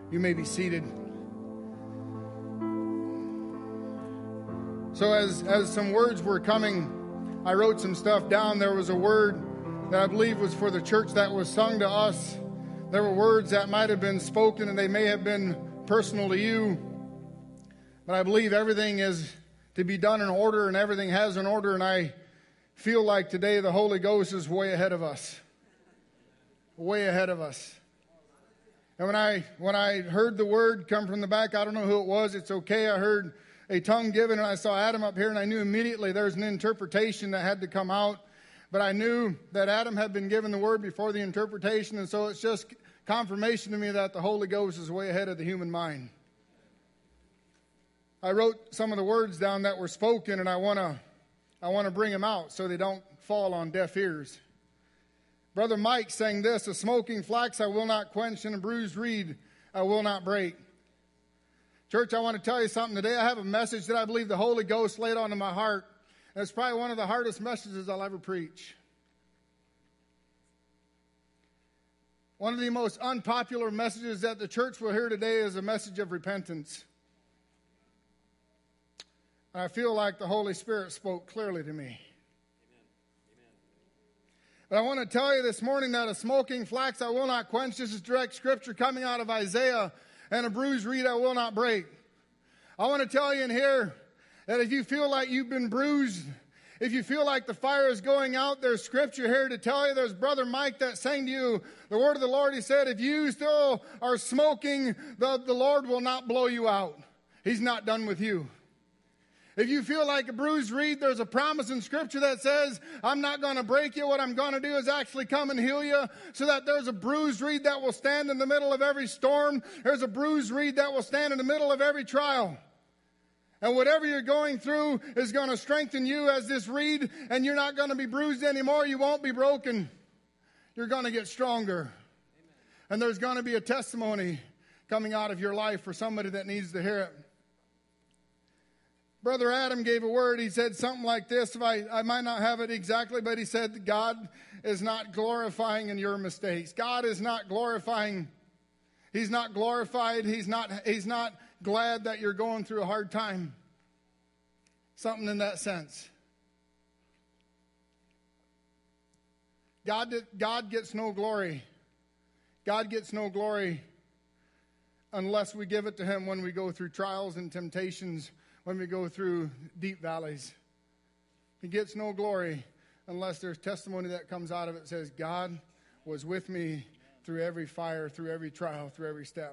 You may be seated. So as some words were coming, I wrote some stuff down. There was a word that I believe was for the church that was sung to us. There were words that might have been spoken and they may have been personal to you. But I believe everything is to be done in order and everything has an order. And I feel like today the Holy Ghost is way ahead of us. Way ahead of us. And when I heard the word come from the back, I don't know who it was. It's okay. I heard a tongue given and I saw Adam up here and I knew immediately there's an interpretation that had to come out. But I knew that Adam had been given the word before the interpretation. And so it's just confirmation to me that the Holy Ghost is way ahead of the human mind. I wrote some of the words down that were spoken and I want to bring them out so they don't fall on deaf ears. Brother Mike sang this: "A smoking flax I will not quench, and a bruised reed I will not break." Church, I want to tell you something today. I have a message that I believe the Holy Ghost laid onto my heart. And it's probably one of the hardest messages I'll ever preach. One of the most unpopular messages that the church will hear today is a message of repentance. And I feel like the Holy Spirit spoke clearly to me. But I want to tell you this morning that a smoking flax I will not quench. This is direct scripture coming out of Isaiah. And a bruised reed I will not break. I want to tell you in here that if you feel like you've been bruised, if you feel like the fire is going out, there's scripture here to tell you. There's Brother Mike that sang to you the word of the Lord. He said, if you still are smoking, the Lord will not blow you out. He's not done with you. If you feel like a bruised reed, there's a promise in Scripture that says, I'm not going to break you. What I'm going to do is actually come and heal you, so that there's a bruised reed that will stand in the middle of every storm. There's a bruised reed that will stand in the middle of every trial. And whatever you're going through is going to strengthen you as this reed, and you're not going to be bruised anymore. You won't be broken. You're going to get stronger. Amen. And there's going to be a testimony coming out of your life for somebody that needs to hear it. Brother Adam gave a word. He said something like this. I might not have it exactly, but he said, God is not glorifying in your mistakes. God is not glorifying. He's not glorified. He's not glad that you're going through a hard time. Something in that sense. God gets no glory. God gets no glory unless we give it to him when we go through trials and temptations, when we go through deep valleys. He gets no glory unless there's testimony that comes out of it that says, God was with me through every fire, through every trial, through every step.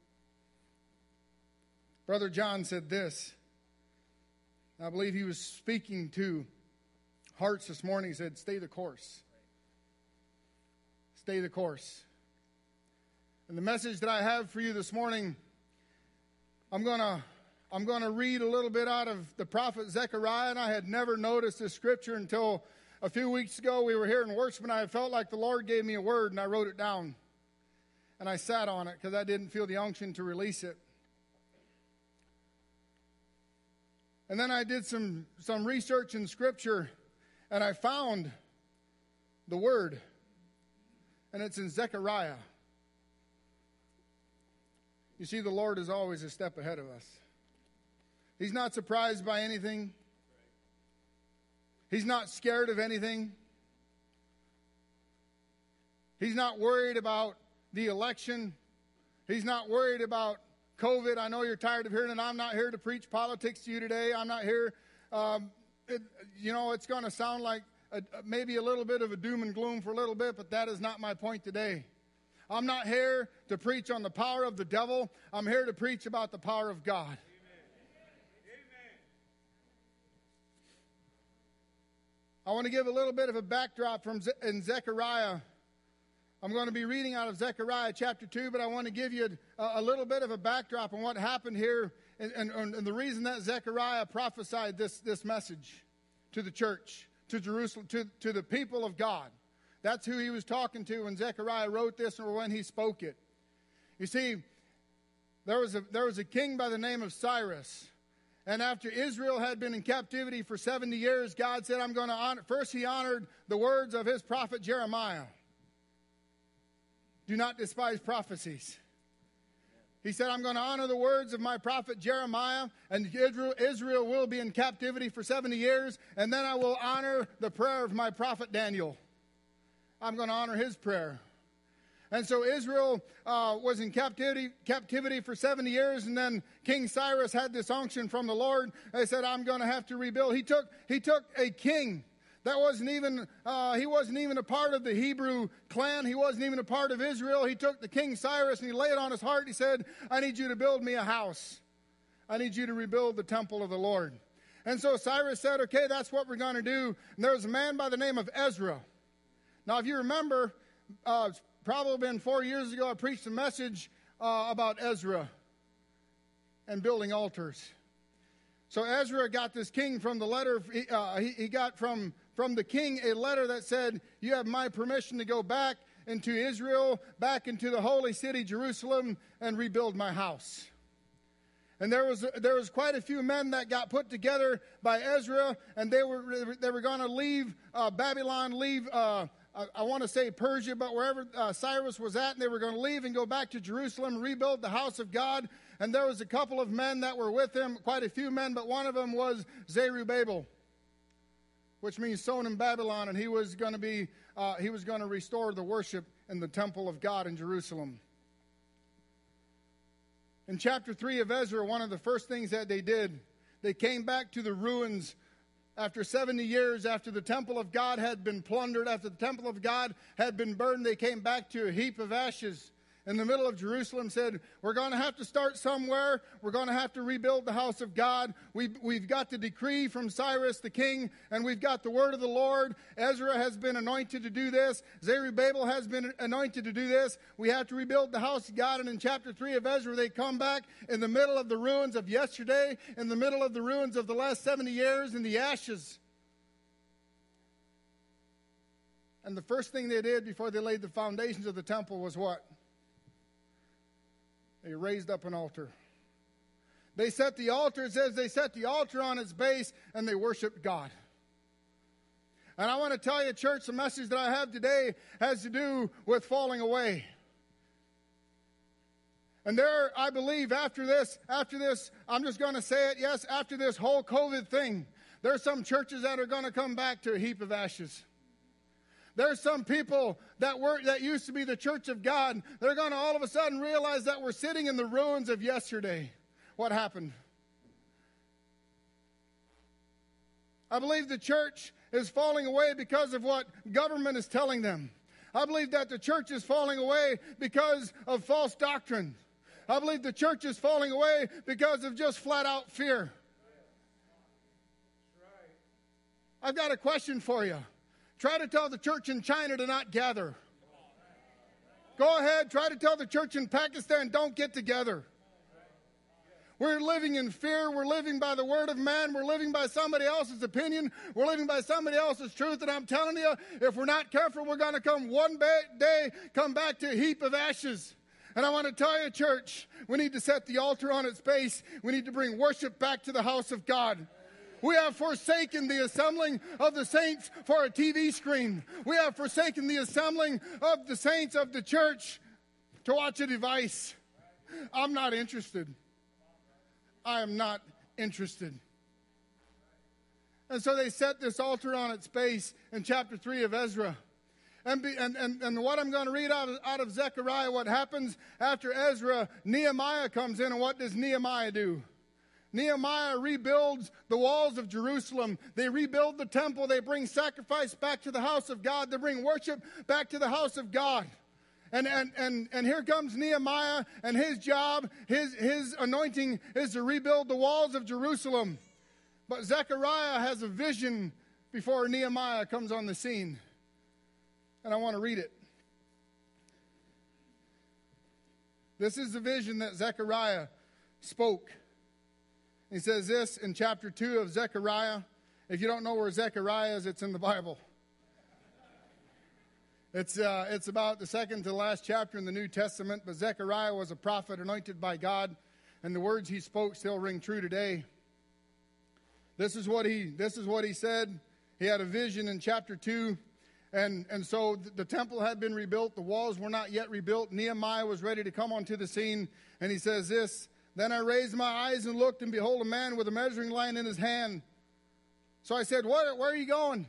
Brother John said this. I believe he was speaking to hearts this morning. He said, stay the course. Stay the course. And the message that I have for you this morning, I'm going to read a little bit out of the prophet Zechariah, and I had never noticed this scripture until a few weeks ago. We were here in worship, and I felt like the Lord gave me a word, and I wrote it down. And I sat on it because I didn't feel the unction to release it. And then I did some research in scripture, and I found the word, and it's in Zechariah. You see, the Lord is always a step ahead of us. He's not surprised by anything. He's not scared of anything. He's not worried about the election. He's not worried about COVID. I know you're tired of hearing it. I'm not here to preach politics to you today. I'm not here. It's going to sound like maybe a little bit of a doom and gloom for a little bit, but that is not my point today. I'm not here to preach on the power of the devil. I'm here to preach about the power of God. Amen. I want to give a little bit of a backdrop in Zechariah. I'm going to be reading out of Zechariah chapter 2, but I want to give you a little bit of a backdrop on what happened here and the reason that Zechariah prophesied this message to the church, to Jerusalem, to the people of God. That's who he was talking to when Zechariah wrote this or when he spoke it. You see, there was a king by the name of Cyrus. And after Israel had been in captivity for 70 years, God said, I'm going to honor. First, he honored the words of his prophet Jeremiah. Do not despise prophecies. He said, I'm going to honor the words of my prophet Jeremiah, and Israel will be in captivity for 70 years, and then I will honor the prayer of my prophet Daniel. I'm going to honor his prayer. And so Israel was in captivity for 70 years, and then King Cyrus had this unction from the Lord. They said, I'm going to have to rebuild. He took a king that wasn't even a part of the Hebrew clan. He wasn't even a part of Israel. He took the King Cyrus and he laid it on his heart. He said, I need you to build me a house. I need you to rebuild the temple of the Lord. And so Cyrus said, okay, that's what we're going to do. And there was a man by the name of Ezra. Now, if you remember, it's probably been 4 years ago, I preached a message about Ezra and building altars. So Ezra got this king from the letter, he got from the king a letter that said, you have my permission to go back into Israel, back into the holy city, Jerusalem, and rebuild my house. And there was quite a few men that got put together by Ezra, and they were going to leave Babylon, leave I want to say Persia, but wherever Cyrus was at, and they were going to leave and go back to Jerusalem, rebuild the house of God. And there was a couple of men that were with him, quite a few men, but one of them was Zerubbabel, which means sown in Babylon, and he was going to restore the worship in the temple of God in Jerusalem. In chapter 3 of Ezra, one of the first things that they did, they came back to the ruins after 70 years, after the temple of God had been plundered, after the temple of God had been burned. They came back to a heap of ashes in the middle of Jerusalem, said, we're going to have to start somewhere. We're going to have to rebuild the house of God. We've got the decree from Cyrus the king, and we've got the word of the Lord. Ezra has been anointed to do this. Zerubbabel has been anointed to do this. We have to rebuild the house of God. And in chapter 3 of Ezra, they come back in the middle of the ruins of yesterday, in the middle of the ruins of the last 70 years, in the ashes. And the first thing they did before they laid the foundations of the temple was what? They raised up an altar. They set the altar, it says they set the altar on its base, and they worshiped God. And I want to tell you, church, the message that I have today has to do with falling away. And there, I believe, after this, I'm just going to say it, yes, after this whole COVID thing, there are some churches that are going to come back to a heap of ashes. There's some people that used to be the church of God. They're going to all of a sudden realize that we're sitting in the ruins of yesterday. What happened? I believe the church is falling away because of what government is telling them. I believe that the church is falling away because of false doctrine. I believe the church is falling away because of just flat out fear. I've got a question for you. Try to tell the church in China to not gather. Go ahead, try to tell the church in Pakistan, don't get together. We're living in fear. We're living by the word of man. We're living by somebody else's opinion. We're living by somebody else's truth. And I'm telling you, if we're not careful, we're going to come come back to a heap of ashes. And I want to tell you, church, we need to set the altar on its base. We need to bring worship back to the house of God. We have forsaken the assembling of the saints for a TV screen. We have forsaken the assembling of the saints of the church to watch a device. I'm not interested. I am not interested. And so they set this altar on its base in chapter 3 of Ezra. And what I'm going to read out of Zechariah, what happens after Ezra, Nehemiah comes in, and what does Nehemiah do? Nehemiah rebuilds the walls of Jerusalem. They rebuild the temple. They bring sacrifice back to the house of God. They bring worship back to the house of God. And here comes Nehemiah, and his job, his anointing is to rebuild the walls of Jerusalem. But Zechariah has a vision before Nehemiah comes on the scene. And I want to read it. This is the vision that Zechariah spoke. He says this in chapter 2 of Zechariah. If you don't know where Zechariah is, it's in the Bible. It's about the second to last chapter in the New Testament. But Zechariah was a prophet anointed by God, and the words he spoke still ring true today. This is what he said. He had a vision in chapter 2, And so the temple had been rebuilt. The walls were not yet rebuilt. Nehemiah was ready to come onto the scene. And he says this, "Then I raised my eyes and looked, and behold, a man with a measuring line in his hand. So I said, where are you going?"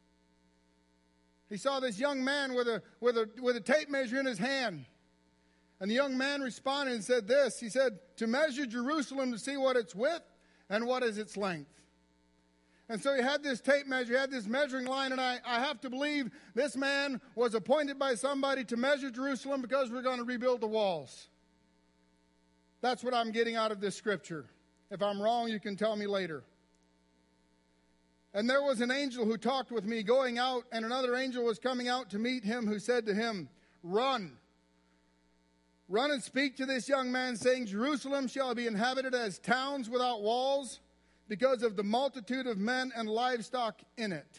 He saw this young man with a tape measure in his hand. And the young man responded and said this. He said, "To measure Jerusalem to see what its width and what is its length." And so he had this tape measure, he had this measuring line, and I have to believe this man was appointed by somebody to measure Jerusalem because we're going to rebuild the walls. That's what I'm getting out of this scripture. If I'm wrong, you can tell me later. "And there was an angel who talked with me going out, and another angel was coming out to meet him, who said to him, 'Run and speak to this young man, saying, Jerusalem shall be inhabited as towns without walls, because of the multitude of men and livestock in it.'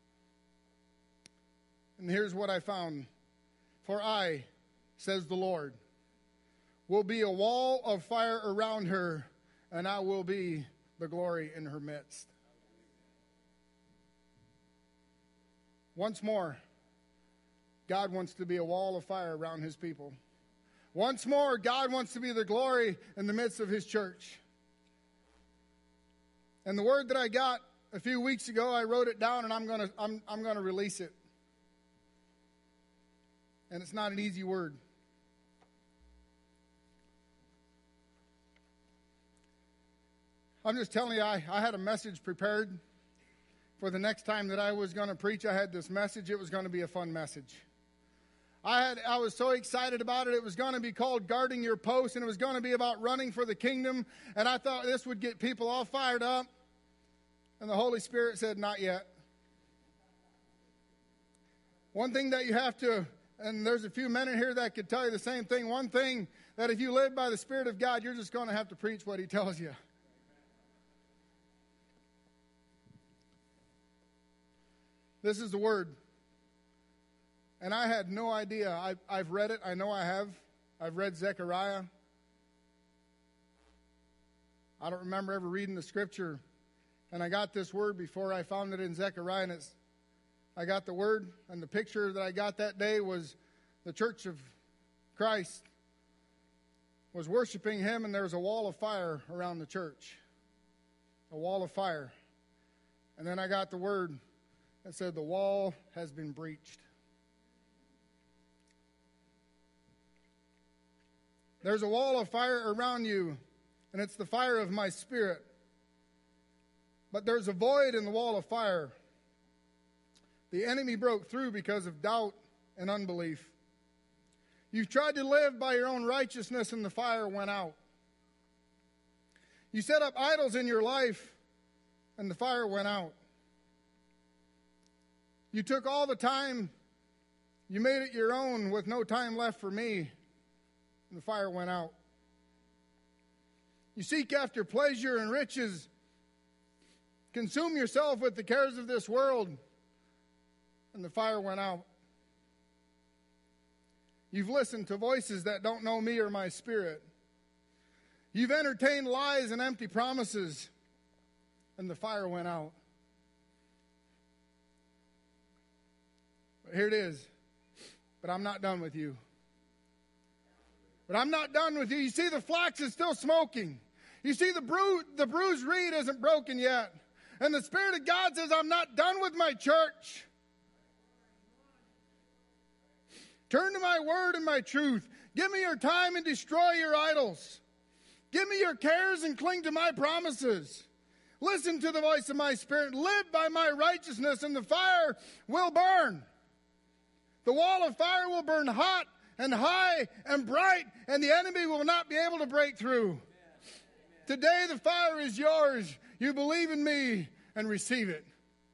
And here's what I found. 'For I, says the Lord, will be a wall of fire around her, and I will be the glory in her midst.'" Once more, God wants to be a wall of fire around his people. Once more, God wants to be the glory in the midst of his church. And the word that I got a few weeks ago, I wrote it down, and I'm going to release it. And it's not an easy word. I'm just telling you, I had a message prepared for the next time that I was going to preach. I had this message. It was going to be a fun message. I was so excited about it. It was going to be called Guarding Your Post, and it was going to be about running for the kingdom. And I thought this would get people all fired up. And the Holy Spirit said, "Not yet." One thing that you have to, and there's a few men in here that could tell you the same thing. One thing that if you live by the Spirit of God, you're just going to have to preach what he tells you. This is the word. And I had no idea. I've read it. I know I have. I've read Zechariah. I don't remember ever reading the scripture. And I got this word before I found it in Zechariah. And I got the word, and the picture that I got that day was the church of Christ was worshiping him, and there was a wall of fire around the church. A wall of fire. And then I got the word that said the wall has been breached. There's a wall of fire around you, and it's the fire of my Spirit. But there's a void in the wall of fire. The enemy broke through because of doubt and unbelief. You've tried to live by your own righteousness, and the fire went out. You set up idols in your life, and the fire went out. You took all the time, you made it your own with no time left for me, and the fire went out. You seek after pleasure and riches, consume yourself with the cares of this world, and the fire went out. You've listened to voices that don't know me or my Spirit. You've entertained lies and empty promises, and the fire went out. But here it is. But I'm not done with you. But I'm not done with you. You see, the flax is still smoking. You see, the bruised reed isn't broken yet. And the Spirit of God says, I'm not done with my church. Turn to my word and my truth. Give me your time and destroy your idols. Give me your cares and cling to my promises. Listen to the voice of my Spirit. Live by my righteousness, and the fire will burn. The wall of fire will burn hot and high and bright, and the enemy will not be able to break through. Today the fire is yours. You believe in me and receive it.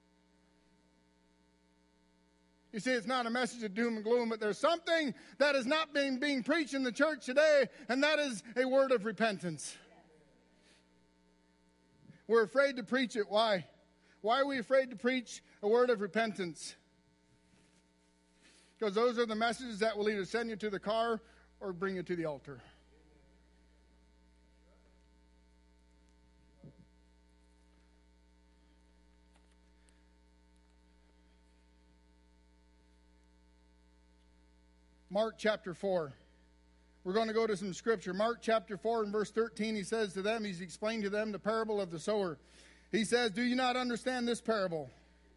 You see, it's not a message of doom and gloom, but there's something that is not being preached in the church today, and that is a word of repentance. We're afraid to preach it. Why? Why are we afraid to preach a word of repentance? Because those are the messages that will either send you to the car or bring you to the altar. Mark chapter 4. We're going to go to some scripture. Mark chapter 4 and verse 13, he says to them, he's explained to them the parable of the sower. He says, do you not understand this parable?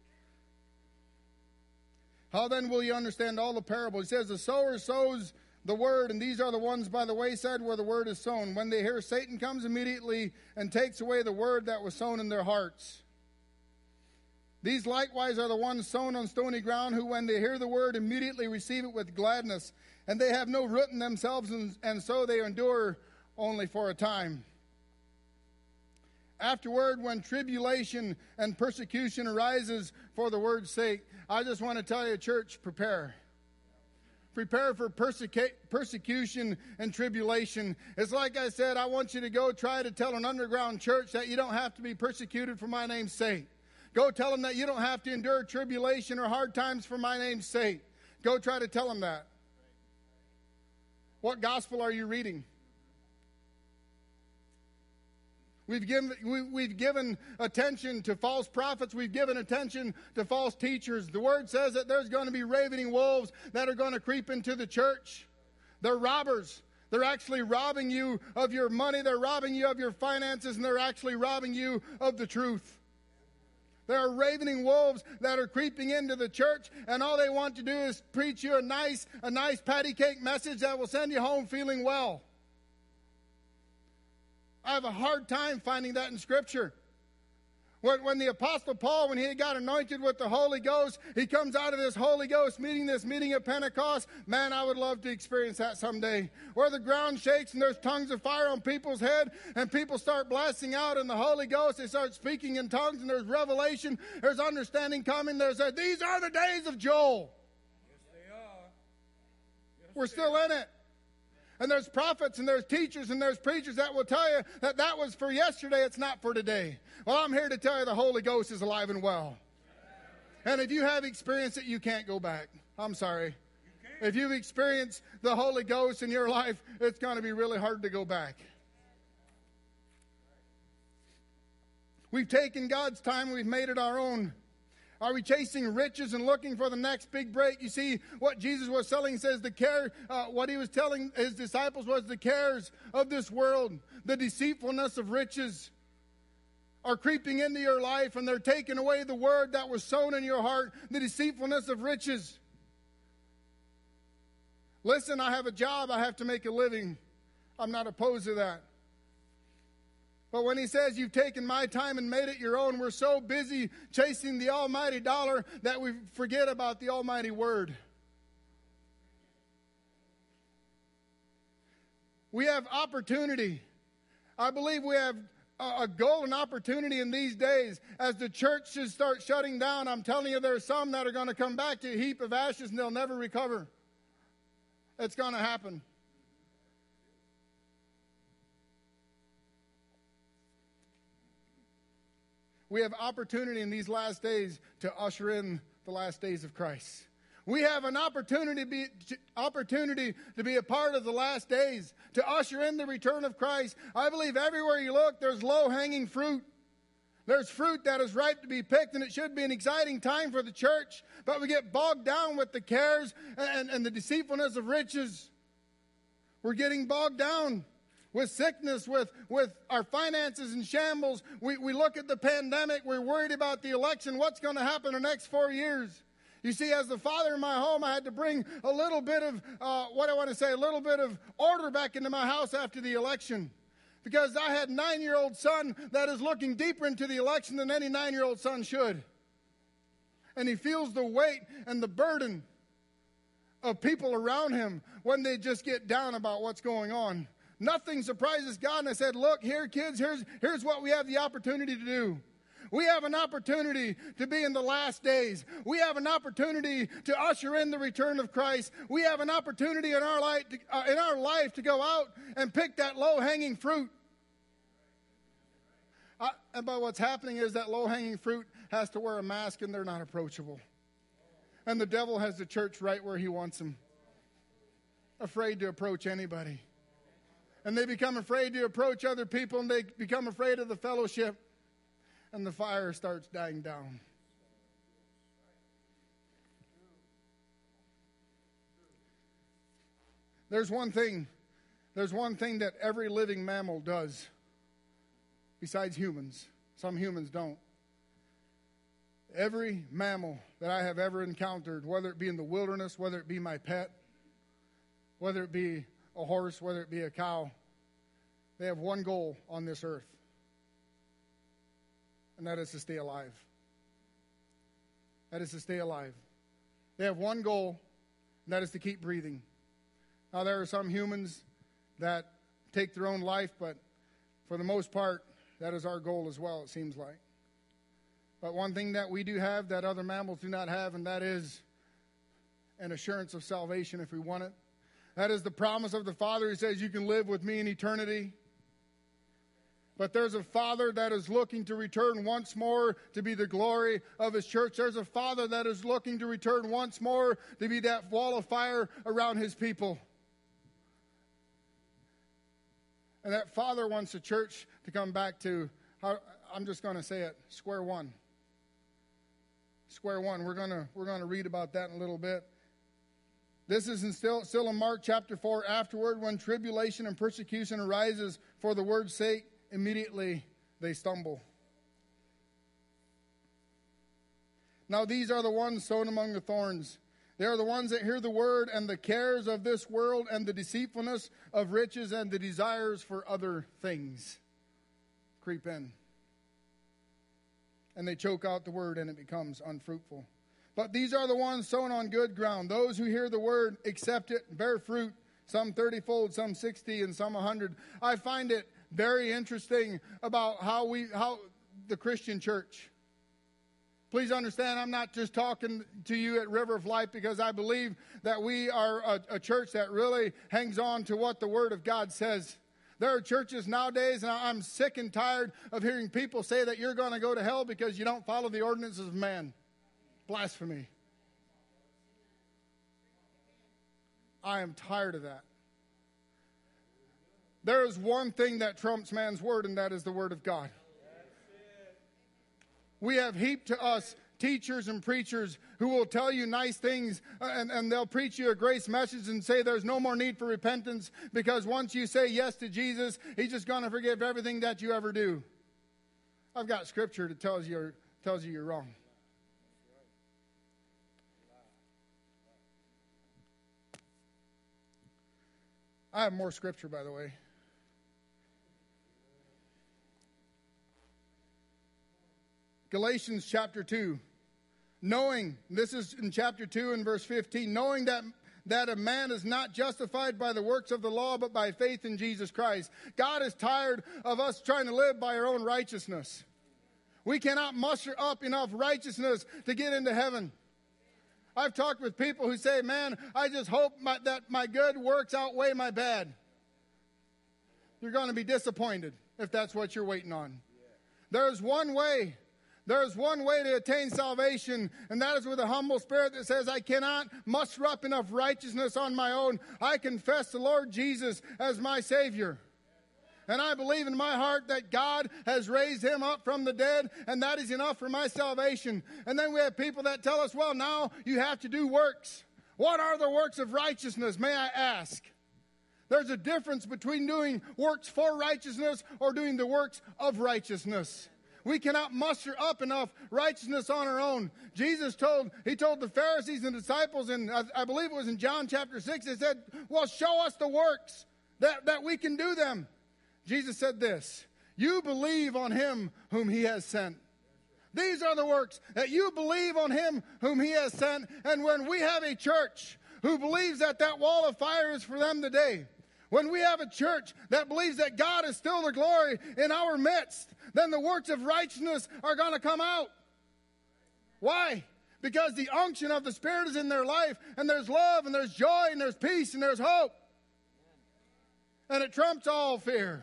How then will you understand all the parable? He says, the sower sows the word, and these are the ones by the wayside where the word is sown. When they hear, Satan comes immediately and takes away the word that was sown in their hearts. These likewise are the ones sown on stony ground, who when they hear the word immediately receive it with gladness, and they have no root in themselves, and so they endure only for a time. Afterward, when tribulation and persecution arises for the word's sake, I just want to tell you, church, prepare. Prepare for persecution and tribulation. It's like I said, I want you to go try to tell an underground church that you don't have to be persecuted for my name's sake. Go tell them that you don't have to endure tribulation or hard times for my name's sake. Go try to tell them that. What gospel are you reading? We've given attention to false prophets. We've given attention to false teachers. The word says that there's going to be ravening wolves that are going to creep into the church. They're robbers. They're actually robbing you of your money. They're robbing you of your finances, and they're actually robbing you of the truth. There are ravening wolves that are creeping into the church, and all they want to do is preach you a nice patty cake message that will send you home feeling well. I have a hard time finding that in Scripture. When the Apostle Paul, when he got anointed with the Holy Ghost, he comes out of this Holy Ghost meeting, this meeting at Pentecost. Man, I would love to experience that someday. Where the ground shakes and there's tongues of fire on people's head, and people start blasting out in the Holy Ghost. They start speaking in tongues, and there's revelation. There's understanding coming. These are the days of Joel. Yes, they are. Yes, We're still in it. And there's prophets and there's teachers and there's preachers that will tell you that was for yesterday, it's not for today. Well, I'm here to tell you the Holy Ghost is alive and well. And if you have experienced it, you can't go back. I'm sorry. If you've experienced the Holy Ghost in your life, it's going to be really hard to go back. We've taken God's time, we've made it our own. Are we chasing riches and looking for the next big break? You see, what Jesus was telling, he says what he was telling his disciples was the cares of this world, the deceitfulness of riches are creeping into your life, and they're taking away the word that was sown in your heart, the deceitfulness of riches. Listen, I have a job, I have to make a living. I'm not opposed to that. But when he says you've taken my time and made it your own, we're so busy chasing the almighty dollar that we forget about the almighty word. We have opportunity. I believe we have a golden opportunity in these days. As the churches start shutting down, I'm telling you, there are some that are going to come back to a heap of ashes and they'll never recover. It's going to happen. We have opportunity in these last days to usher in the last days of Christ. We have an opportunity to be a part of the last days, to usher in the return of Christ. I believe everywhere you look, there's low-hanging fruit. There's fruit that is ripe to be picked, and it should be an exciting time for the church. But we get bogged down with the cares and the deceitfulness of riches. We're getting bogged down with sickness, with our finances in shambles. We look at the pandemic. We're worried about the election. What's going to happen in the next 4 years? You see, as the father in my home, I had to bring a little bit of, a little bit of order back into my house after the election. Because I had a 9-year-old son that is looking deeper into the election than any 9-year-old son should. And he feels the weight and the burden of people around him when they just get down about what's going on. Nothing surprises God. And I said, look, here, kids, here's what we have the opportunity to do. We have an opportunity to be in the last days. We have an opportunity to usher in the return of Christ. We have an opportunity in our life to go out and pick that low-hanging fruit. But what's happening is that low-hanging fruit has to wear a mask, and they're not approachable. And the devil has the church right where he wants them, afraid to approach anybody. And they become afraid to approach other people, and they become afraid of the fellowship, and the fire starts dying down. There's one thing that every living mammal does besides humans. Some humans don't. Every mammal that I have ever encountered, whether it be in the wilderness, whether it be my pet, whether it be a horse, whether it be a cow, they have one goal on this earth, and that is to stay alive. That is to stay alive. They have one goal, and that is to keep breathing. Now, there are some humans that take their own life, but for the most part, that is our goal as well, it seems like. But one thing that we do have that other mammals do not have, and that is an assurance of salvation if we want it. That is the promise of the Father. He says, you can live with me in eternity. But there's a Father that is looking to return once more to be the glory of His church. There's a Father that is looking to return once more to be that wall of fire around His people. And that Father wants the church to come back to, I'm just going to say it, square one. Square one. We're going to read about that in a little bit. This is still in Mark chapter 4. Afterward, when tribulation and persecution arises for the word's sake, immediately they stumble. Now these are the ones sown among the thorns. They are the ones that hear the word, and the cares of this world and the deceitfulness of riches and the desires for other things creep in. And they choke out the word, and it becomes unfruitful. But these are the ones sown on good ground. Those who hear the word, accept it, bear fruit, some 30-fold, some 60, and some 100. I find it very interesting about how the Christian church. Please understand, I'm not just talking to you at River of Life because I believe that we are a church that really hangs on to what the Word of God says. There are churches nowadays, and I'm sick and tired of hearing people say that you're going to go to hell because you don't follow the ordinances of man. Blasphemy. I am tired of that. There is one thing that trumps man's word, and that is the Word of God. We have heaped to us teachers and preachers who will tell you nice things, and they'll preach you a grace message and say there's no more need for repentance because once you say yes to Jesus, He's just going to forgive everything that you ever do. I've got scripture that tells you you're wrong. I have more scripture, by the way. Galatians chapter 2. Knowing, this is in chapter 2 and verse 15, knowing that a man is not justified by the works of the law, but by faith in Jesus Christ. God is tired of us trying to live by our own righteousness. We cannot muster up enough righteousness to get into heaven. I've talked with people who say, man, I just hope that my good works outweigh my bad. You're going to be disappointed if that's what you're waiting on. There's one way. There's one way to attain salvation, and that is with a humble spirit that says, I cannot muster up enough righteousness on my own. I confess the Lord Jesus as my Savior. And I believe in my heart that God has raised Him up from the dead, and that is enough for my salvation. And then we have people that tell us, well, now you have to do works. What are the works of righteousness, may I ask? There's a difference between doing works for righteousness or doing the works of righteousness. We cannot muster up enough righteousness on our own. Jesus told the Pharisees and disciples, and I believe it was in John chapter 6, they said, well, show us the works that we can do them. Jesus said this, you believe on Him whom He has sent. These are the works, that you believe on Him whom He has sent. And when we have a church who believes that wall of fire is for them today, when we have a church that believes that God is still the glory in our midst, then the works of righteousness are going to come out. Why? Because the unction of the Spirit is in their life, and there's love, and there's joy, and there's peace, and there's hope. And it trumps all fear.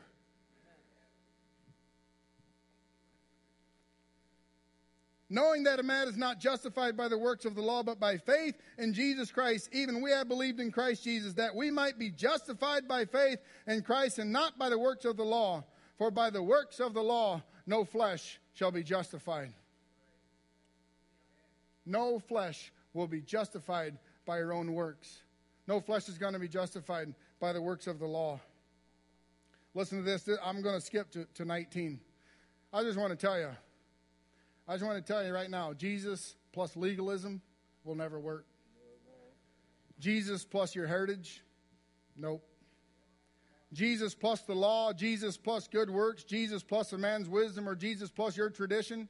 Knowing that a man is not justified by the works of the law, but by faith in Jesus Christ, even we have believed in Christ Jesus, that we might be justified by faith in Christ and not by the works of the law. For by the works of the law, no flesh shall be justified. No flesh will be justified by your own works. No flesh is going to be justified by the works of the law. Listen to this. I'm going to skip to 19. I just want to tell you right now, Jesus plus legalism will never work. Jesus plus your heritage, nope. Jesus plus the law, Jesus plus good works, Jesus plus a man's wisdom, or Jesus plus your tradition.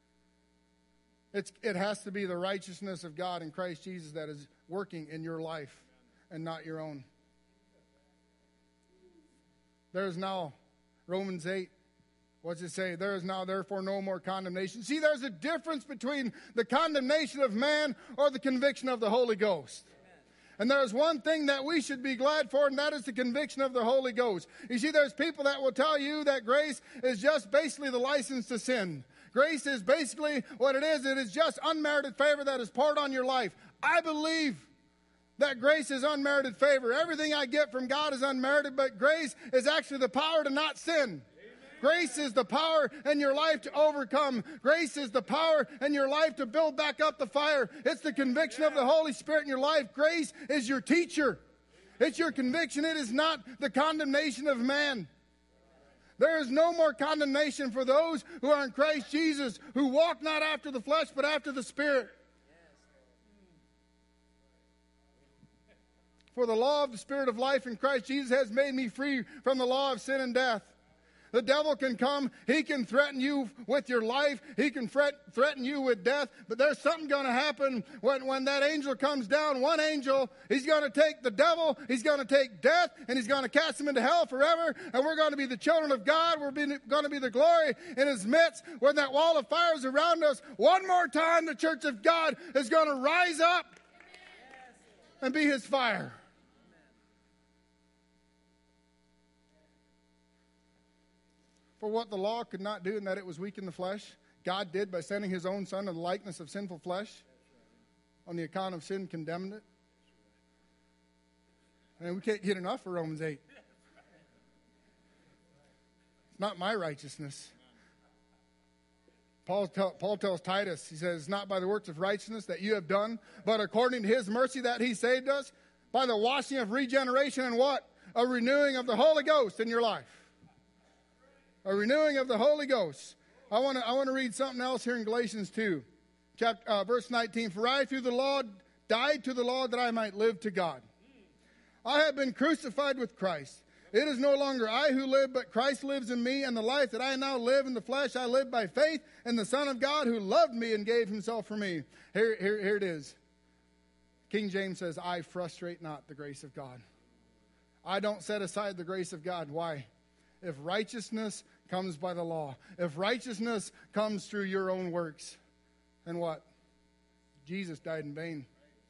It has to be the righteousness of God in Christ Jesus that is working in your life and not your own. There is now, Romans 8, what's it say? There is now therefore no more condemnation. See, there's a difference between the condemnation of man or the conviction of the Holy Ghost. And there's one thing that we should be glad for, and that is the conviction of the Holy Ghost. You see, there's people that will tell you that grace is just basically the license to sin. Grace is basically what it is. It is just unmerited favor that is poured on your life. I believe that grace is unmerited favor. Everything I get from God is unmerited, but grace is actually the power to not sin. Grace is the power in your life to overcome. Grace is the power in your life to build back up the fire. It's the conviction of the Holy Spirit in your life. Grace is your teacher. It's your conviction. It is not the condemnation of man. There is no more condemnation for those who are in Christ Jesus, who walk not after the flesh, but after the Spirit. For the law of the Spirit of life in Christ Jesus has made me free from the law of sin and death. The devil can come. He can threaten you with your life. He can threaten you with death. But there's something going to happen when that angel comes down. One angel, he's going to take the devil, he's going to take death, and he's going to cast him into hell forever. And we're going to be the children of God. We're going to be the glory in his midst. When that wall of fire is around us, one more time the church of God is going to rise up and be his fire. For what the law could not do in that it was weak in the flesh, God did by sending his own Son in the likeness of sinful flesh. On the account of sin, condemned it. And we can't get enough of Romans 8. It's not my righteousness. Paul tells Titus, he says, not by the works of righteousness that you have done, but according to his mercy that he saved us, by the washing of regeneration and what? A renewing of the Holy Ghost in your life. A renewing of the Holy Ghost. I want to read something else here in Galatians 2, verse 19. For I through the law died to the law that I might live to God. I have been crucified with Christ. It is no longer I who live, but Christ lives in me, and the life that I now live in the flesh, I live by faith in the Son of God who loved me and gave himself for me. Here it is. King James says, I frustrate not the grace of God. I don't set aside the grace of God. Why? If righteousness comes by the law, if righteousness comes through your own works, then what? Jesus died in vain.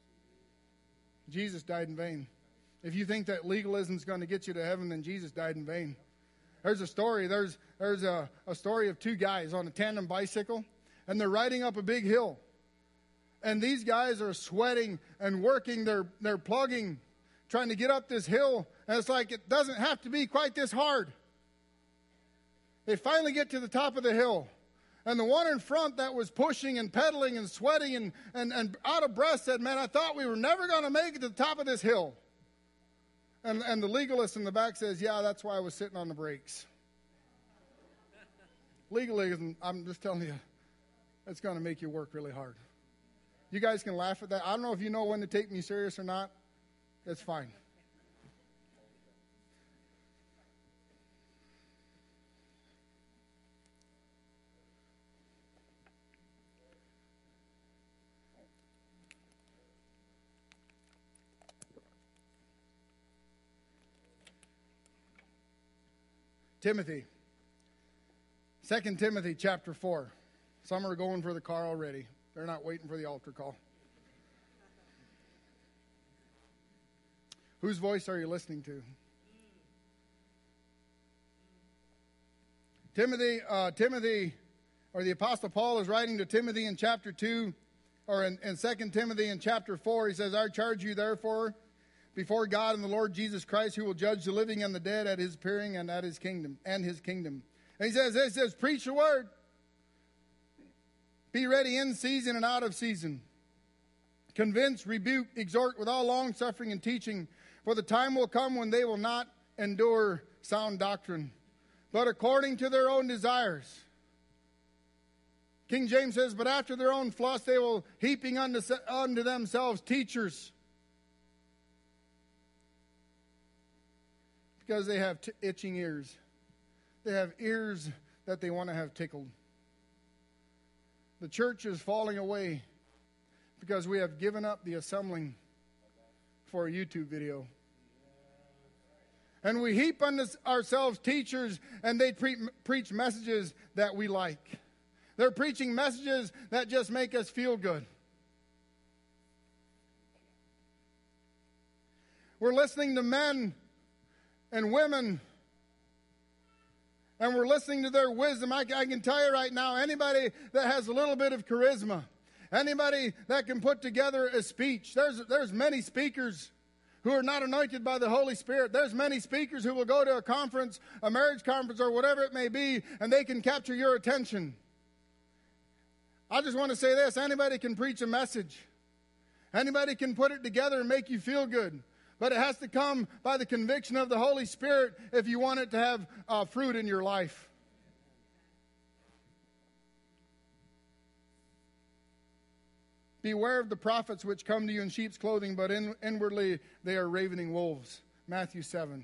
Jesus died in vain. If you think that legalism is going to get you to heaven, then Jesus died in vain. There's a story. There's a story of two guys on a tandem bicycle, and they're riding up a big hill. And these guys are sweating and working. They're plugging, trying to get up this hill. And it's like it doesn't have to be quite this hard. They finally get to the top of the hill. And the one in front that was pushing and pedaling and sweating and out of breath said, man, I thought we were never going to make it to the top of this hill. And the legalist in the back says, yeah, that's why I was sitting on the brakes. Legalism, I'm just telling you, it's going to make you work really hard. You guys can laugh at that. I don't know if you know when to take me serious or not. It's fine. Timothy. 2 Timothy chapter 4. Some are going for the car already. They're not waiting for the altar call. Whose voice are you listening to? Timothy, or the Apostle Paul is writing to Timothy in chapter 2, or in 2 Timothy in chapter 4. He says, I charge you therefore before God and the Lord Jesus Christ, who will judge the living and the dead at his appearing and at his kingdom. And he says, preach the word. Be ready in season and out of season. Convince, rebuke, exhort with all longsuffering and teaching, for the time will come when they will not endure sound doctrine, but according to their own desires. King James says, but after their own lust they will heaping unto themselves teachers, because they have itching ears. They have ears that they want to have tickled. The church is falling away because we have given up the assembling for a YouTube video. And we heap unto ourselves teachers, and they preach messages that we like. They're preaching messages that just make us feel good. We're listening to men and women, and we're listening to their wisdom. I can tell you right now, anybody that has a little bit of charisma, anybody that can put together a speech, there's many speakers who are not anointed by the Holy Spirit. There's many speakers who will go to a conference, a marriage conference, or whatever it may be, and they can capture your attention. I just want to say this. Anybody can preach a message. Anybody can put it together and make you feel good. But it has to come by the conviction of the Holy Spirit if you want it to have fruit in your life. Beware of the prophets which come to you in sheep's clothing, but inwardly they are ravening wolves. Matthew 7.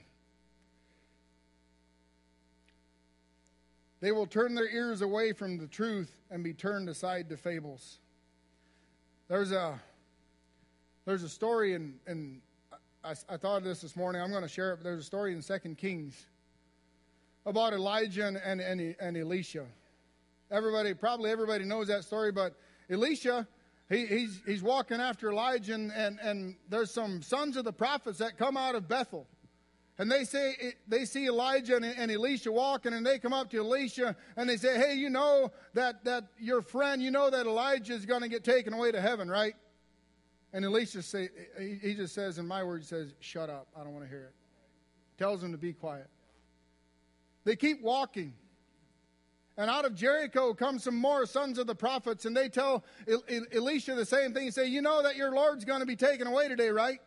They will turn their ears away from the truth and be turned aside to fables. There's a story in I thought of this morning. I'm going to share it. But there's a story in 2 Kings about Elijah and Elisha. Probably everybody knows that story. But Elisha, he's walking after Elijah, and there's some sons of the prophets that come out of Bethel. And they see Elijah and Elisha walking, and they come up to Elisha and they say, hey, you know that your friend, you know that Elijah is going to get taken away to heaven, right? And Elisha he just says, in my words, he says, shut up, I don't want to hear it. Tells them to be quiet. They keep walking. And out of Jericho come some more sons of the prophets, and they tell Elisha the same thing. They say, you know that your Lord's going to be taken away today, right?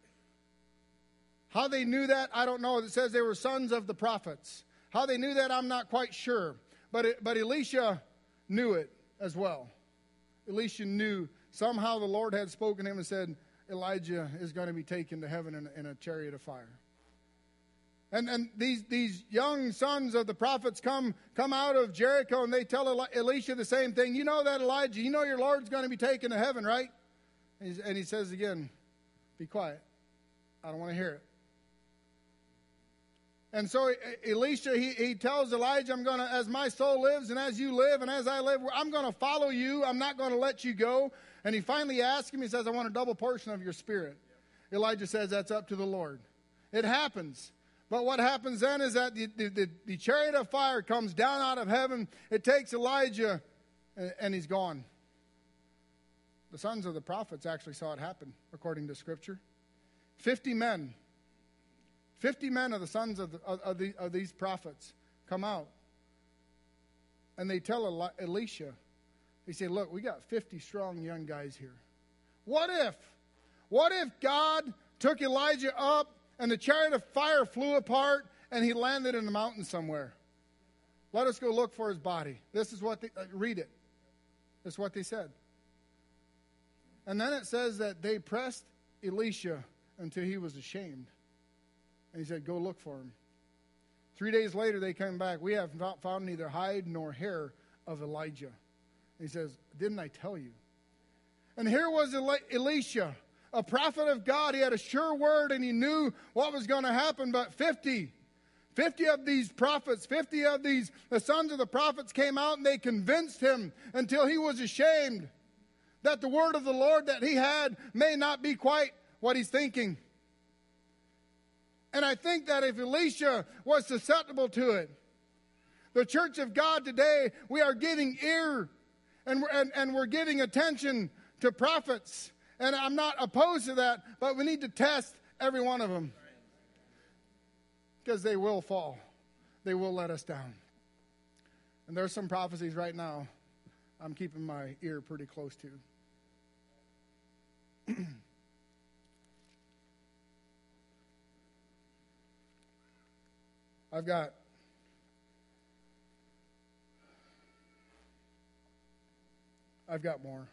How they knew that, I don't know. It says they were sons of the prophets. How they knew that, I'm not quite sure. But Elisha knew it as well. Elisha knew somehow the Lord had spoken to him and said, Elijah is going to be taken to heaven in a chariot of fire. And these young sons of the prophets come out of Jericho, and they tell Elisha the same thing. You know that, Elijah, you know your Lord's going to be taken to heaven, right? And he says again, be quiet. I don't want to hear it. And so Elisha, he tells Elijah, I'm going to, as my soul lives and as you live and as I live, I'm going to follow you. I'm not going to let you go. And he finally asks him, he says, I want a double portion of your spirit. Elijah says, that's up to the Lord. It happens. But what happens then is that the chariot of fire comes down out of heaven. It takes Elijah, and he's gone. The sons of the prophets actually saw it happen, according to Scripture. 50 men of the sons of these prophets come out. And they tell Elisha, they say, look, we got 50 strong young guys here. What if God took Elijah up and the chariot of fire flew apart and he landed in a mountain somewhere? Let us go look for his body. This is what read it. This is what they said. And then it says that they pressed Elisha until he was ashamed. And he said, go look for him. 3 days later, they came back. We have not found neither hide nor hair of Elijah. And he says, didn't I tell you? And here was Elisha, a prophet of God. He had a sure word, and he knew what was going to happen. But 50 of these prophets, 50 of the sons of the prophets came out, and they convinced him until he was ashamed that the word of the Lord that he had may not be quite what he's thinking. And I think that if Elisha was susceptible to it, the church of God today, we are giving ear and we're giving attention to prophets. And I'm not opposed to that, but we need to test every one of them. Because they will fall. They will let us down. And there's some prophecies right now I'm keeping my ear pretty close to. I've got more.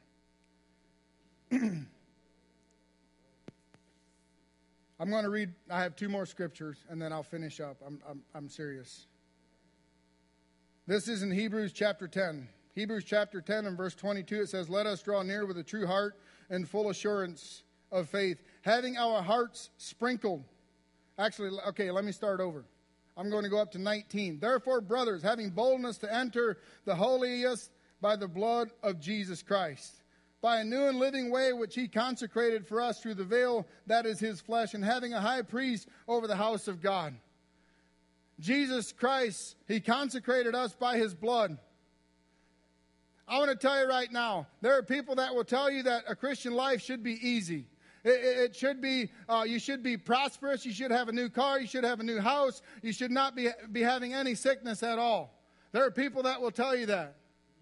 I'm going to read, I have 2 more scriptures, and then I'll finish up. I'm serious. This is in Hebrews chapter 10. Hebrews chapter 10 and verse 22, it says, "Let us draw near with a true heart and full assurance of faith, having our hearts sprinkled." Actually, okay, let me start over. I'm going to go up to 19. "Therefore, brothers, having boldness to enter the holiest by the blood of Jesus Christ, by a new and living way which he consecrated for us through the veil that is his flesh, and having a high priest over the house of God." Jesus Christ, he consecrated us by his blood. I want to tell you right now, there are people that will tell you that a Christian life should be easy. It should be, you should be prosperous, you should have a new car, you should have a new house, you should not be having any sickness at all. There are people that will tell you that.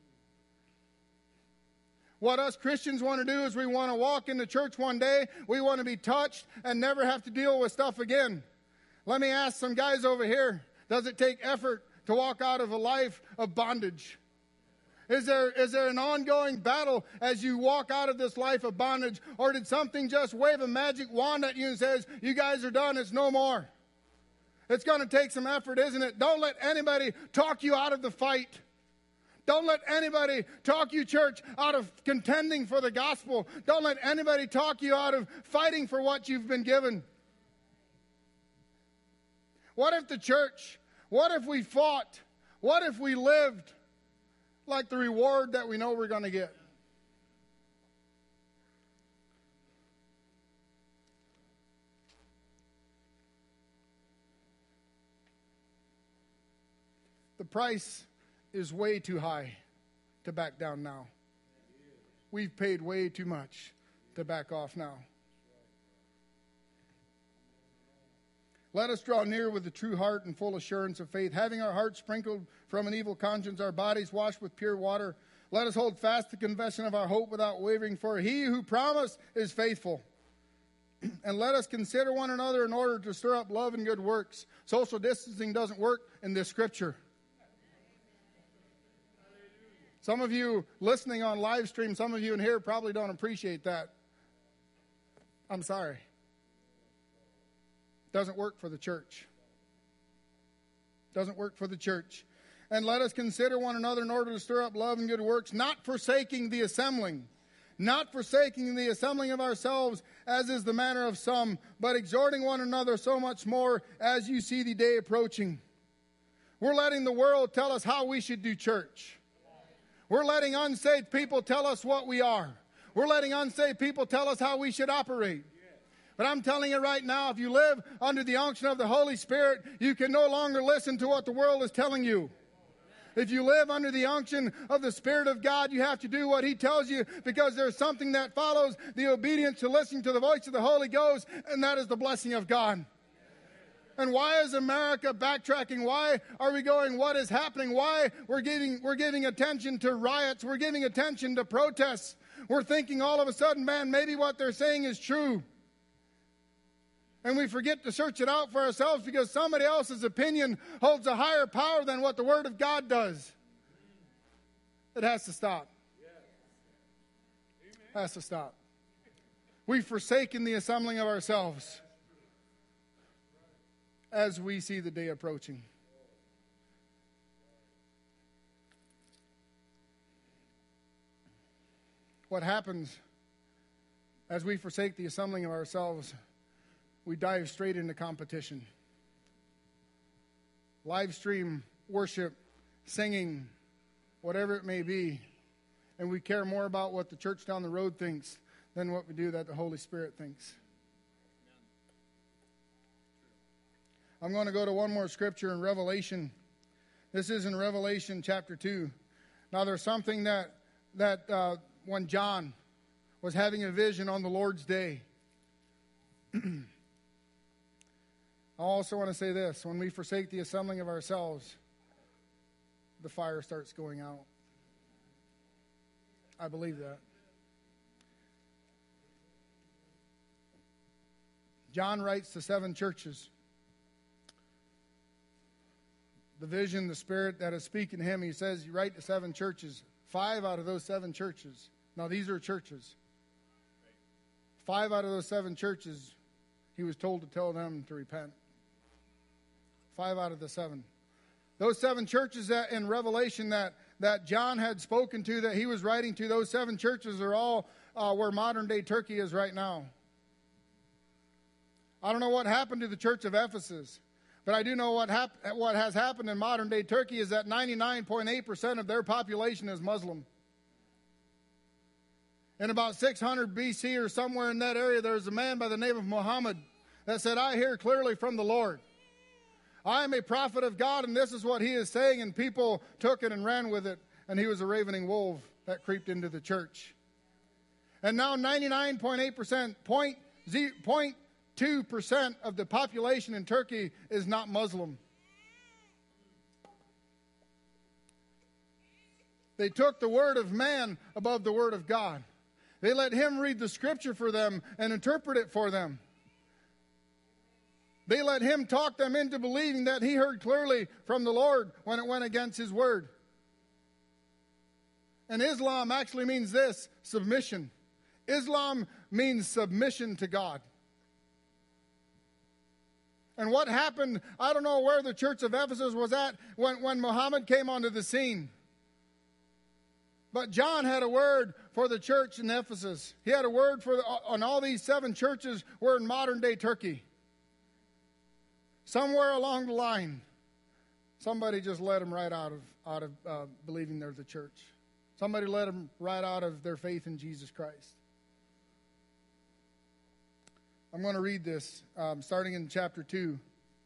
What us Christians want to do is we want to walk into church one day, we want to be touched and never have to deal with stuff again. Let me ask some guys over here, does it take effort to walk out of a life of bondage? Is there an ongoing battle as you walk out of this life of bondage? Or did something just wave a magic wand at you and says, you guys are done, it's no more? It's going to take some effort, isn't it? Don't let anybody talk you out of the fight. Don't let anybody talk you, church, out of contending for the gospel. Don't let anybody talk you out of fighting for what you've been given. What if the church, what if we fought, what if we lived like the reward that we know we're going to get? The price is way too high to back down now. We've paid way too much to back off now. "Let us draw near with a true heart and full assurance of faith, having our hearts sprinkled from an evil conscience, our bodies washed with pure water. Let us hold fast the confession of our hope without wavering, for he who promised is faithful. And let us consider one another in order to stir up love and good works." Social distancing doesn't work in this scripture. Some of you listening on live stream, some of you in here probably don't appreciate that. I'm sorry. Doesn't work for the church. Doesn't work for the church. "And let us consider one another in order to stir up love and good works, not forsaking the assembling of ourselves, as is the manner of some, but exhorting one another so much more as you see the day approaching." We're letting the world tell us how we should do church. We're letting unsaved people tell us what we are. We're letting unsaved people tell us how we should operate. But I'm telling you right now, if you live under the unction of the Holy Spirit, you can no longer listen to what the world is telling you. If you live under the unction of the Spirit of God, you have to do what he tells you, because there's something that follows the obedience to listening to the voice of the Holy Ghost, and that is the blessing of God. And why is America backtracking? Why are we going, what is happening? Why we're giving attention to riots? We're giving attention to protests. We're thinking all of a sudden, man, maybe what they're saying is true. And we forget to search it out for ourselves because somebody else's opinion holds a higher power than what the Word of God does. It has to stop. It has to stop. We've forsaken the assembling of ourselves as we see the day approaching. What happens as we forsake the assembling of ourselves? We dive straight into competition. Live stream, worship, singing, whatever it may be. And we care more about what the church down the road thinks than what we do that the Holy Spirit thinks. I'm going to go to one more scripture in Revelation. This is in Revelation chapter 2. Now there's something that when John was having a vision on the Lord's day, I also want to say this. When we forsake the assembling of ourselves, the fire starts going out. I believe that. John writes to 7 churches. The vision, the Spirit that is speaking to him, he says, you write to 7 churches. 5 out of those 7 churches. Now, these are churches. 5 out of those 7 churches, he was told to tell them to repent. 5 out of the 7. Those 7 churches that in Revelation that John had spoken to, that he was writing to, those 7 churches are all where modern-day Turkey is right now. I don't know what happened to the church of Ephesus, but I do know what has happened in modern-day Turkey is that 99.8% of their population is Muslim. In about 600 BC or somewhere in that area, there was a man by the name of Muhammad that said, I hear clearly from the Lord. I am a prophet of God, and this is what he is saying, and people took it and ran with it, and he was a ravening wolf that creeped into the church. And now 99.8%, 0.2% of the population in Turkey is not Muslim. They took the word of man above the word of God. They let him read the scripture for them and interpret it for them. They let him talk them into believing that he heard clearly from the Lord when it went against his word. And Islam actually means this, submission. Islam means submission to God. And what happened, I don't know where the church of Ephesus was at when Muhammad came onto the scene. But John had a word for the church in Ephesus. He had a word on all these 7 churches were in modern-day Turkey. Somewhere along the line, somebody just led them right out of believing they're the church. Somebody led them right out of their faith in Jesus Christ. I'm going to read this, starting in chapter 2.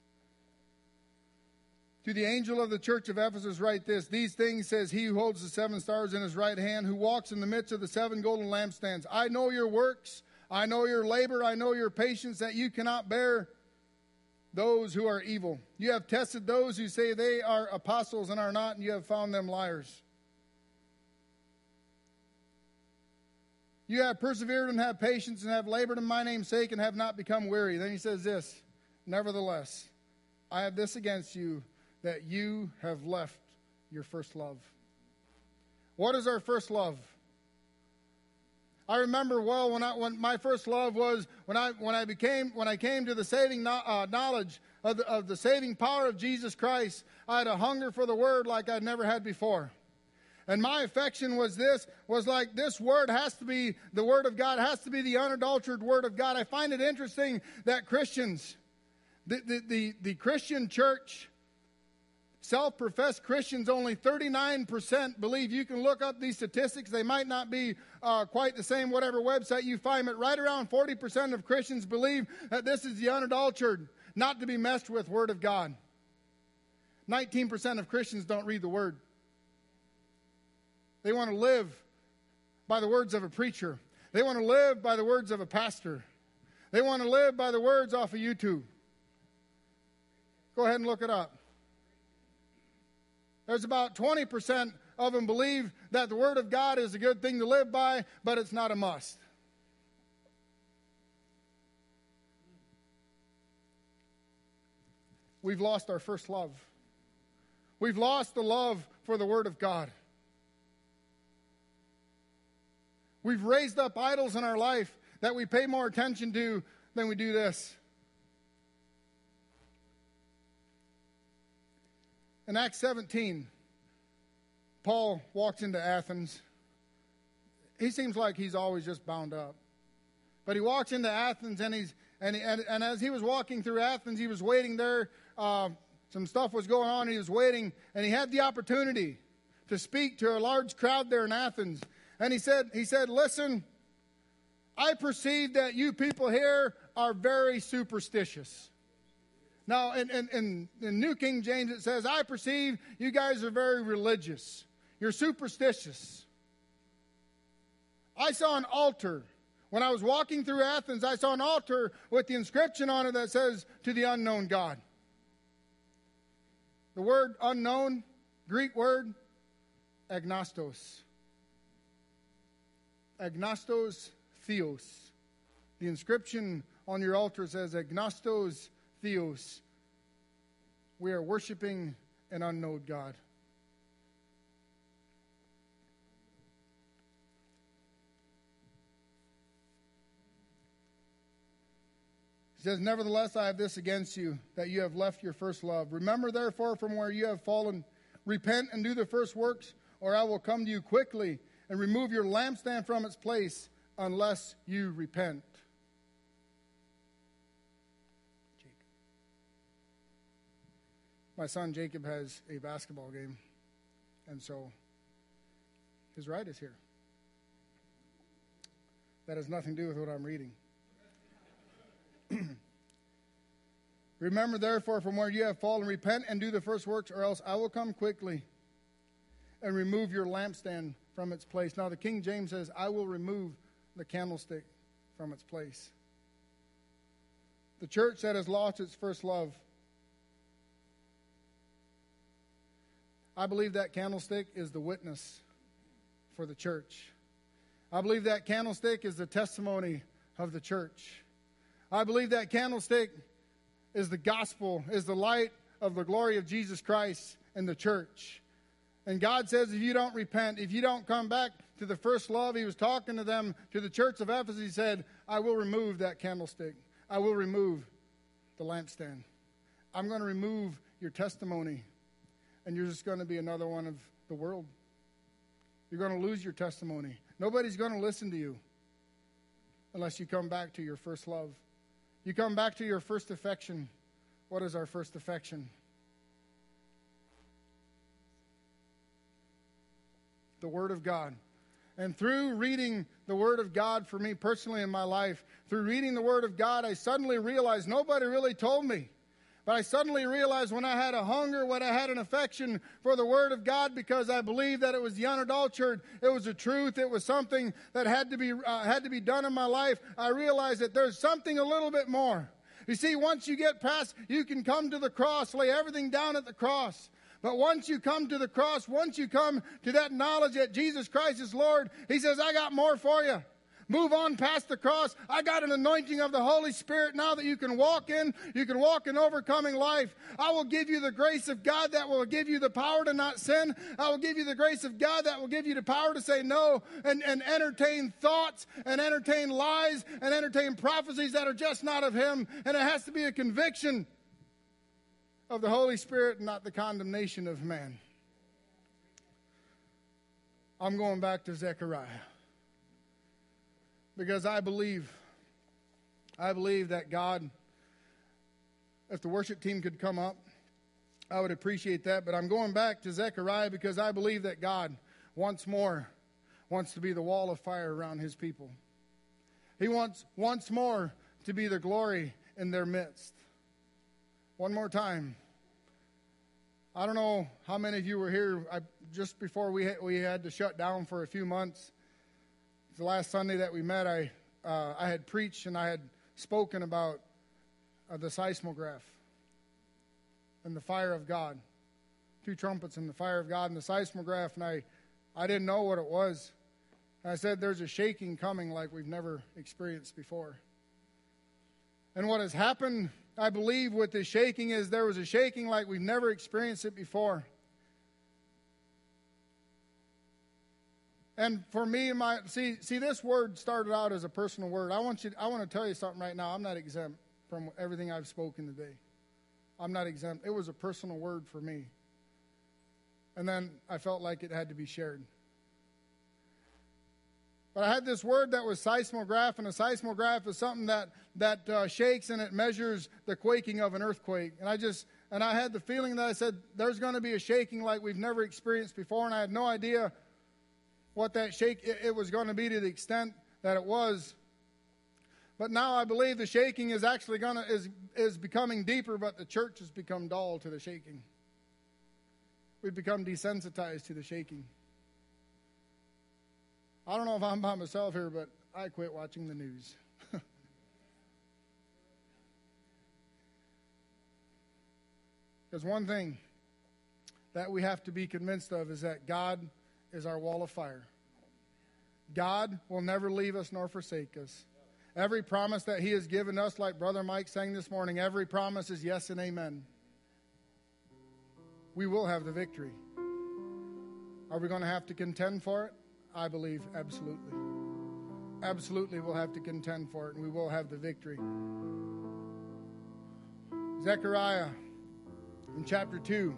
To the angel of the church of Ephesus write this. These things says he who holds the 7 stars in his right hand, who walks in the midst of the 7 golden lampstands. I know your works. I know your labor. I know your patience, that you cannot bear those who are evil. You have tested those who say they are apostles and are not, and you have found them liars. You have persevered and have patience and have labored in my name's sake and have not become weary. Then he says this, nevertheless, I have this against you, that you have left your first love. What is our first love? I remember well when my first love was when I came to the saving knowledge of the saving power of Jesus Christ. I had a hunger for the Word like I'd never had before. And my affection was like this Word has to be, the Word of God has to be the unadulterated Word of God. I find it interesting that Christians, the Christian church, self-professed Christians, only 39% believe. You can look up these statistics. They might not be quite the same, whatever website you find, but right around 40% of Christians believe that this is the unadulterated, not to be messed with Word of God. 19% of Christians don't read the Word. They want to live by the words of a preacher. They want to live by the words of a pastor. They want to live by the words off of YouTube. Go ahead and look it up. There's about 20% of them believe that the Word of God is a good thing to live by, but it's not a must. We've lost our first love. We've lost the love for the Word of God. We've raised up idols in our life that we pay more attention to than we do this. In Acts 17, Paul walks into Athens. He seems like he's always just bound up. But he walks into Athens, and as he was walking through Athens, he was waiting there. Some stuff was going on, and he was waiting, and he had the opportunity to speak to a large crowd there in Athens. And he said, listen, I perceive that you people here are very superstitious. Now, in New King James, it says, I perceive you guys are very religious. You're superstitious. I saw an altar. When I was walking through Athens, I saw an altar with the inscription on it that says, to the unknown God. The word unknown, Greek word, agnostos. Agnostos theos. The inscription on your altar says agnostos theos. We are worshiping an unknown God. He says, nevertheless, I have this against you, that you have left your first love. Remember, therefore, from where you have fallen, repent and do the first works, or I will come to you quickly and remove your lampstand from its place, unless you repent. My son Jacob has a basketball game, and so his ride is here. That has nothing to do with what I'm reading. Remember, therefore, from where you have fallen, repent and do the first works, or else I will come quickly and remove your lampstand from its place. Now, the King James says, I will remove the candlestick from its place. The church that has lost its first love, I believe that candlestick is the witness for the church. I believe that candlestick is the testimony of the church. I believe that candlestick is the gospel, is the light of the glory of Jesus Christ in the church. And God says if you don't repent, if you don't come back to the first love, He was talking to them, to the church of Ephesus, He said, I will remove that candlestick. I will remove the lampstand. I'm going to remove your testimony. And you're just going to be another one of the world. You're going to lose your testimony. Nobody's going to listen to you unless you come back to your first love. You come back to your first affection. What is our first affection? The Word of God. And through reading the Word of God for me personally in my life, through reading the Word of God, I suddenly realized nobody really told me. But I suddenly realized when I had a hunger, when I had an affection for the Word of God, because I believed that it was the unadulterated, it was the truth, it was something that had to be done in my life. I realized that there's something a little bit more. You see, once you get past, you can come to the cross, lay everything down at the cross. But once you come to the cross, once you come to that knowledge that Jesus Christ is Lord, He says, I got more for you. Move on past the cross. I got an anointing of the Holy Spirit now that you can walk in overcoming life. I will give you the grace of God that will give you the power to not sin. I will give you the grace of God that will give you the power to say no and entertain thoughts and entertain lies and entertain prophecies that are just not of Him. And it has to be a conviction of the Holy Spirit and not the condemnation of man. I'm going back to Zechariah. Because I believe that God, if the worship team could come up, I would appreciate that. But I'm going back to Zechariah because I believe that God once more wants to be the wall of fire around His people. He wants once more to be the glory in their midst. One more time. I don't know how many of you were here just before we had to shut down for a few months. The last Sunday that we met, I had preached and I had spoken about the seismograph and the fire of God. 2 trumpets and the fire of God and the seismograph, and I didn't know what it was. And I said there's a shaking coming like we've never experienced before. And what has happened, I believe, with this shaking is there was a shaking like we've never experienced it before. And for me, see, this word started out as a personal word. I want to tell you something right now. I'm not exempt from everything I've spoken today. I'm not exempt. It was a personal word for me. And then I felt like it had to be shared. But I had this word that was seismograph, and a seismograph is something that shakes and it measures the quaking of an earthquake. And I had the feeling that I said, there's going to be a shaking like we've never experienced before, and I had no idea what that shake it was going to be to the extent that it was. But now I believe the shaking is actually is becoming deeper, but the church has become dull to the shaking. We've become desensitized to the shaking. I don't know if I'm by myself here, but I quit watching the news. Because one thing that we have to be convinced of is that God is our wall of fire. God will never leave us nor forsake us. Every promise that He has given us, like Brother Mike sang this morning, every promise is yes and amen. We will have the victory. Are we going to have to contend for it? I believe absolutely. Absolutely we'll have to contend for it, and we will have the victory. Zechariah in chapter 2.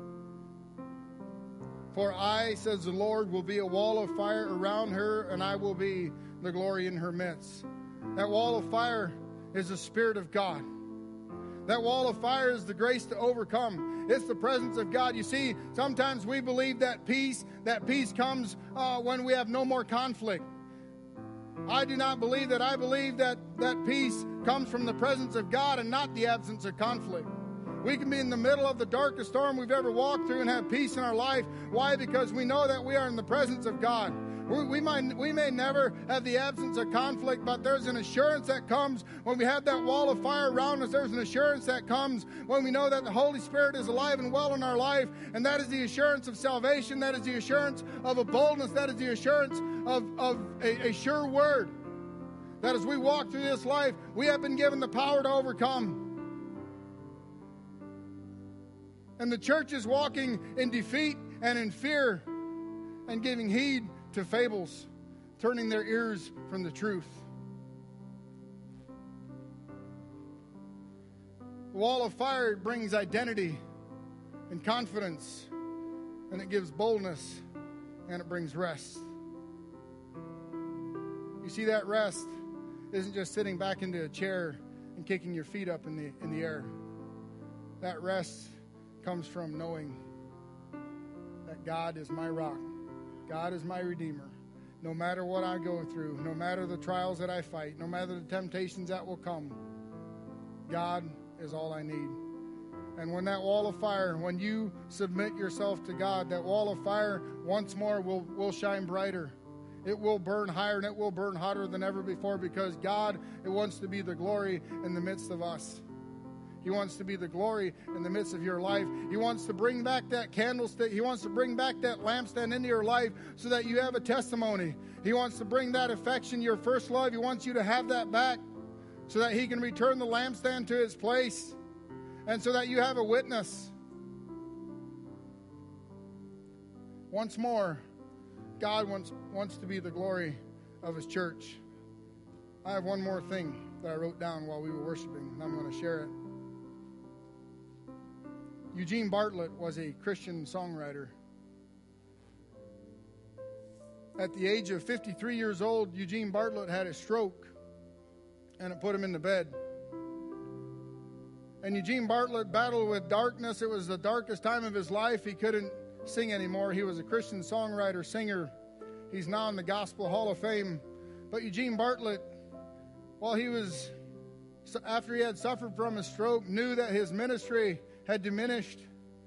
For I, says the Lord, will be a wall of fire around her, and I will be the glory in her midst. That wall of fire is the Spirit of God. That wall of fire is the grace to overcome. It's the presence of God. You see, sometimes we believe that peace comes when we have no more conflict. I do not believe that. I believe that peace comes from the presence of God and not the absence of conflict. We can be in the middle of the darkest storm we've ever walked through and have peace in our life. Why? Because we know that we are in the presence of God. We may never have the absence of conflict, but there's an assurance that comes when we have that wall of fire around us. There's an assurance that comes when we know that the Holy Spirit is alive and well in our life, and that is the assurance of salvation. That is the assurance of a boldness. That is the assurance of a sure word. That as we walk through this life, we have been given the power to overcome. And the church is walking in defeat and in fear and giving heed to fables, turning their ears from the truth. The wall of fire brings identity and confidence, and it gives boldness, and it brings rest. You see, that rest isn't just sitting back into a chair and kicking your feet up in the air. That rest comes from knowing that God is my rock. God is my Redeemer. No matter what I go through, no matter the trials that I fight, no matter the temptations that will come, God is all I need. And when that wall of fire, when you submit yourself to God, that wall of fire once more will shine brighter. It will burn higher, and it will burn hotter than ever before, because God, it wants to be the glory in the midst of us. He wants to be the glory in the midst of your life. He wants to bring back that candlestick. He wants to bring back that lampstand into your life so that you have a testimony. He wants to bring that affection, your first love. He wants you to have that back so that He can return the lampstand to its place and so that you have a witness. Once more, God wants to be the glory of His church. I have one more thing that I wrote down while we were worshiping, and I'm going to share it. Eugene Bartlett was a Christian songwriter. At the age of 53 years old, Eugene Bartlett had a stroke, and it put him in the bed. And Eugene Bartlett battled with darkness. It was the darkest time of his life. He couldn't sing anymore. He was a Christian songwriter, singer. He's now in the Gospel Hall of Fame. But Eugene Bartlett, after he had suffered from a stroke, knew that his ministry had diminished.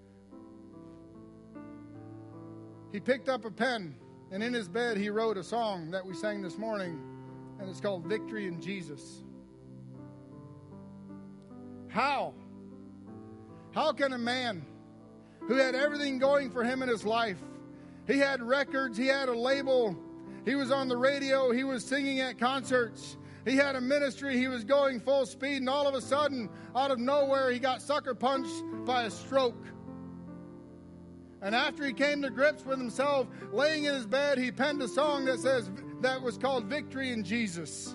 He picked up a pen, and in his bed he wrote a song that we sang this morning, and it's called Victory in Jesus. How can a man who had everything going for him in his life, he had records, he had a label, he was on the radio, he was singing at concerts, he had a ministry, he was going full speed, and all of a sudden, out of nowhere, he got sucker punched by a stroke. And after he came to grips with himself, laying in his bed, he penned a song that was called Victory in Jesus.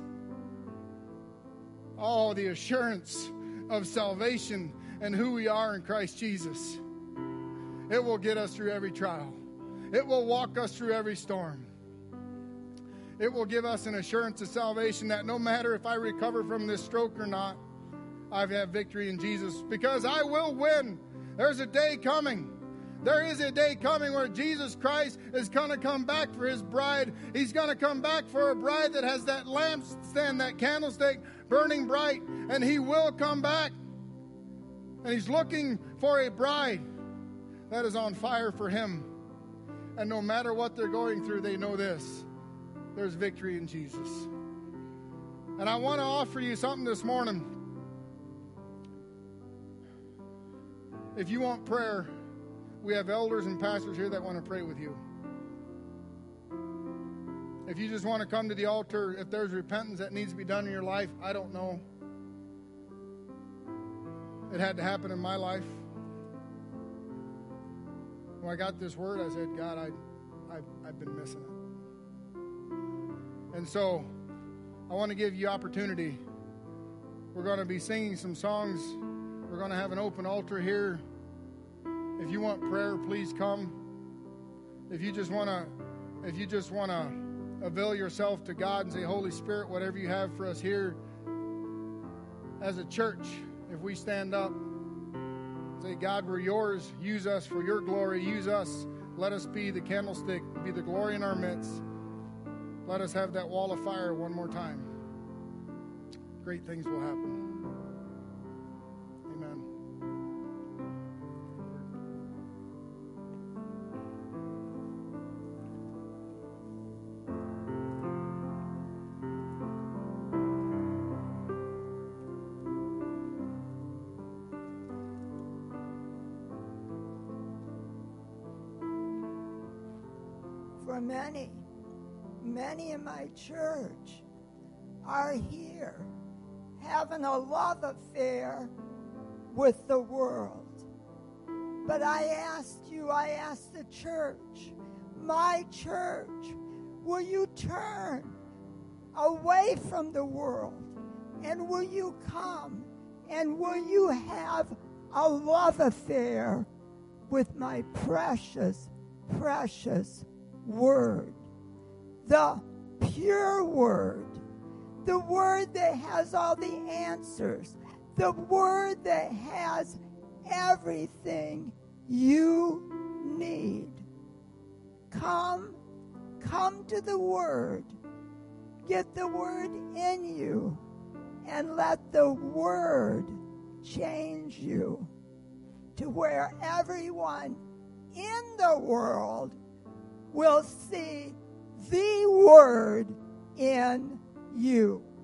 Oh, the assurance of salvation and who we are in Christ Jesus. It will get us through every trial. It will walk us through every storm. It will give us an assurance of salvation that no matter if I recover from this stroke or not, I have victory in Jesus, because I will win. There's a day coming. There is a day coming where Jesus Christ is going to come back for His bride. He's going to come back for a bride that has that lampstand, that candlestick burning bright, and He will come back. And He's looking for a bride that is on fire for Him. And no matter what they're going through, they know this: there's victory in Jesus. And I want to offer you something this morning. If you want prayer, we have elders and pastors here that want to pray with you. If you just want to come to the altar, if there's repentance that needs to be done in your life, I don't know. It had to happen in my life. When I got this word, I said, God, I've been missing it. And so I want to give you opportunity. We're going to be singing some songs. We're going to have an open altar here. If you want prayer, please come. If you just want to avail yourself to God and say, Holy Spirit, whatever you have for us here as a church, if we stand up, say, God, we're yours. Use us for your glory. Use us. Let us be the candlestick, be the glory in our midst. Let us have that wall of fire one more time. Great things will happen. Amen. For many in my church are here having a love affair with the world. But I asked the church, my church, will you turn away from the world? And will you come? And will you have a love affair with my precious, precious word? The pure word. The word that has all the answers. The word that has everything you need. Come to the word. Get the word in you. And let the word change you to where everyone in the world will see the word in you.